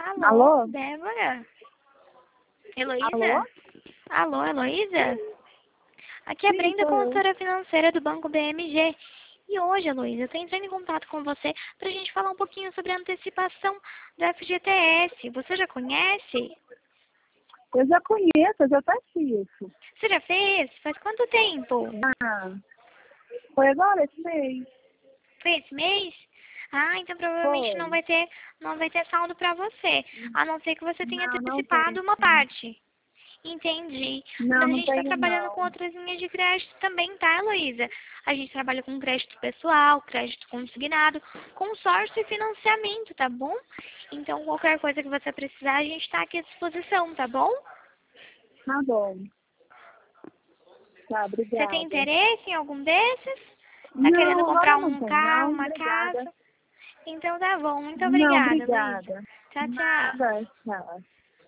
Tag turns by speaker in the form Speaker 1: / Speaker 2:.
Speaker 1: Alô,
Speaker 2: Alô?
Speaker 1: Débora?
Speaker 2: Alô?
Speaker 1: Heloísa? Alô, Heloísa? Aqui é
Speaker 2: Sim,
Speaker 1: Brenda,
Speaker 2: sou eu.
Speaker 1: consultora financeira do Banco BMG. E hoje, Heloísa, eu estou entrando em contato com você para a gente falar um pouquinho sobre a antecipação do FGTS. Você já conhece?
Speaker 2: Eu já conheço, eu já até fiz isso.
Speaker 1: Você já fez? Faz quanto tempo?
Speaker 2: Ah, foi agora esse mês.
Speaker 1: Foi esse mês? Ah, então provavelmente
Speaker 2: Foi.
Speaker 1: não vai ter saldo para você, a não ser que você tenha
Speaker 2: Não tem.
Speaker 1: antecipado uma parte. Entendi. Mas
Speaker 2: Não,
Speaker 1: a
Speaker 2: não
Speaker 1: gente está
Speaker 2: tenho
Speaker 1: trabalhando com
Speaker 2: não.
Speaker 1: outras linhas de crédito também, tá, Heloísa? A gente trabalha com crédito pessoal, crédito consignado, consórcio e financiamento, tá bom? Então, qualquer coisa que você precisar, a gente está aqui à disposição, tá bom?
Speaker 2: Tá bom. Tá,
Speaker 1: Você tem
Speaker 2: obrigada.
Speaker 1: interesse em algum desses? Tá querendo
Speaker 2: Não,
Speaker 1: comprar
Speaker 2: agora não
Speaker 1: um
Speaker 2: tem
Speaker 1: carro,
Speaker 2: não.
Speaker 1: uma
Speaker 2: Obrigada.
Speaker 1: casa? Então tá bom. Muito
Speaker 2: Não,
Speaker 1: obrigada, Heloísa.
Speaker 2: obrigada.
Speaker 1: Tchau, tchau.
Speaker 2: Nada, tchau.